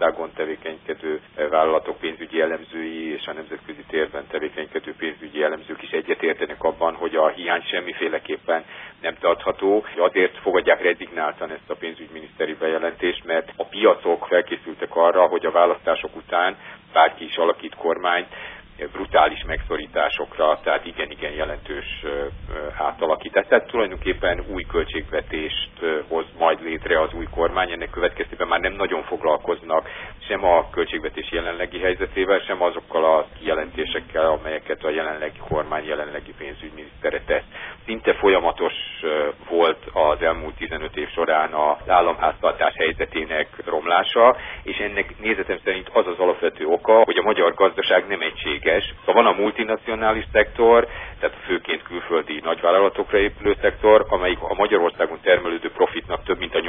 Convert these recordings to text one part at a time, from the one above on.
Magyarországon tevékenykedő vállalatok pénzügyi elemzői és a nemzetközi térben tevékenykedő pénzügyi elemzők is egyetértenek abban, hogy a hiány semmiféleképpen nem tartható. Azért fogadják rezignáltan ezt a pénzügyminiszteri bejelentést, mert a piacok felkészültek arra, hogy a választások után bárki is alakít kormányt, brutális megszorításokra, tehát igen jelentős átalakítás. Tehát tulajdonképpen új költségvetést hoz majd létre az új kormány, ennek következtében már nem nagyon foglalkoznak sem a költségvetés jelenlegi helyzetével, sem azokkal a kijelentésekkel, amelyeket a jelenlegi kormány jelenlegi pénzügyminisztere tesz. Szinte folyamatos volt az elmúlt 15 év során az államháztartás helyzetének romlása, és ennek nézetem szerint az az alapvető oka, hogy a magyar gazdaság nem egységes. Szóval van a multinacionális szektor, tehát főként külföldi nagyvállalatokra épülő szektor, amelyik a Magyarországon termelődő profitnak több mint a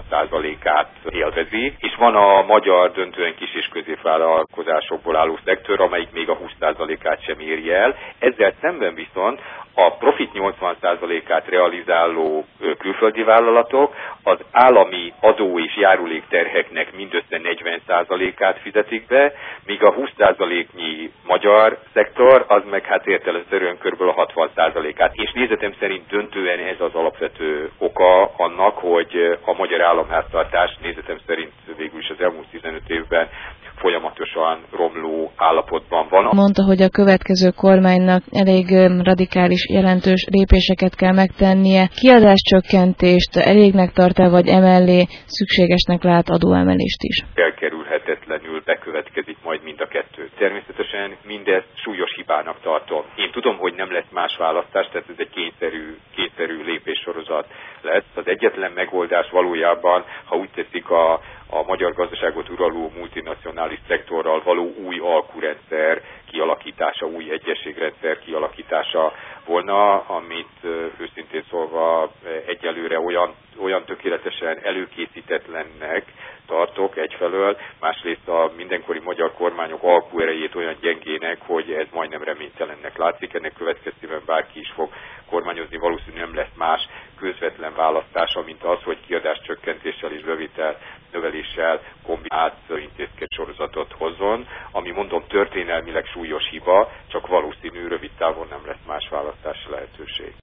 80%-át élvezi, és van a magyar döntően kis és középvállalkozásokból álló szektor, amelyik még a 20%-át sem éri el. Ezzel szemben viszont a profit 80%-át realizáló külföldi vállalatok az állami adó és járulékterheknek mindössze 40%-át fizetik be, míg a 20%-nyi magyar szektor az meg hát értelemszerűen kb. A 60%-át. És nézetem szerint döntően ez az alapvető oka annak, hogy a magyar államháztartás nézetem szerint végül is az elmúlt 15 évben folyamatosan romló állapotban van. Mondta, hogy a következő kormánynak elég radikális, jelentős lépéseket kell megtennie. Kiadáscsökkentést elégnek tart-e, vagy emellé szükségesnek lát adóemelést is? Elkerülhetetlenül bekövetkezik majd mind a kettő. Természetesen mindezt súlyos hibának tartom. Én tudom, hogy nem lesz más választás, tehát ez egy kényszerű lépéssorozat lesz. Az egyetlen megoldás valójában, ha úgy tetszik, a magyar gazdaságot uraló multinacionális szektorral való új alkurendszer kialakítása, új egyességrendszer kialakítása volna, amit őszintén szólva egyelőre olyan tökéletesen előkészítetlennek tartok egyfelől, másrészt a mindenkori magyar kormányok alkuerejét olyan gyengének, hogy ez majdnem reménytelennek látszik. Ennek következtében bárki is fog kormányozni, valószínűleg nem lesz más közvetlen választása, mint az, hogy kiadáscsökkentéssel és bevétel növeléssel kombinált intézkedés sorozatot hozzon, ami mondom történelmileg súlyos hiba, csak valószínű rövid távon nem lesz más választási lehetőség.